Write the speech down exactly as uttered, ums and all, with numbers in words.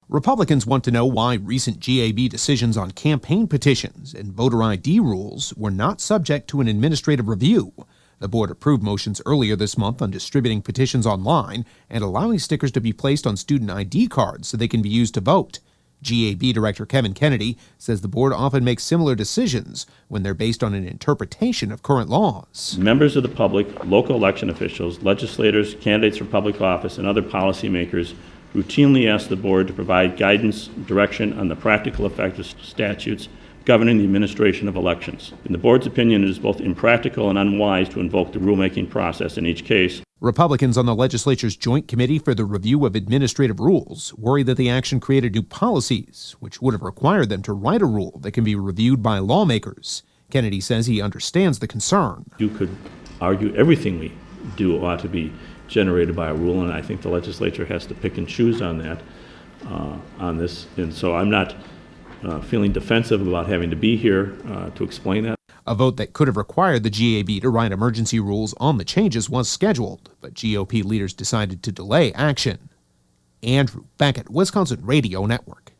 Republicans want to know why recent G A B decisions on campaign petitions and voter I D rules were not subject to an administrative review. The board approved motions earlier this month on distributing petitions online and allowing stickers to be placed on student I D cards so they can be used to vote. G A B Director Kevin Kennedy says the board often makes similar decisions when they're based on an interpretation of current laws. Members of the public, local election officials, legislators, candidates for public office, and other policymakers routinely ask the board to provide guidance, direction on the practical effect of statutes governing the administration of elections. In the board's opinion, it is both impractical and unwise to invoke the rulemaking process in each case. Republicans on the legislature's Joint Committee for the Review of Administrative Rules worry that the action created new policies, which would have required them to write a rule that can be reviewed by lawmakers. Kennedy says he understands the concern. You could argue everything we do ought to be generated by a rule, and I think the legislature has to pick and choose on that, uh, on this. And so I'm not uh, feeling defensive about having to be here uh, to explain that. A vote that could have required the G A B to write emergency rules on the changes was scheduled, but G O P leaders decided to delay action. Andrew Beckett, Wisconsin Radio Network.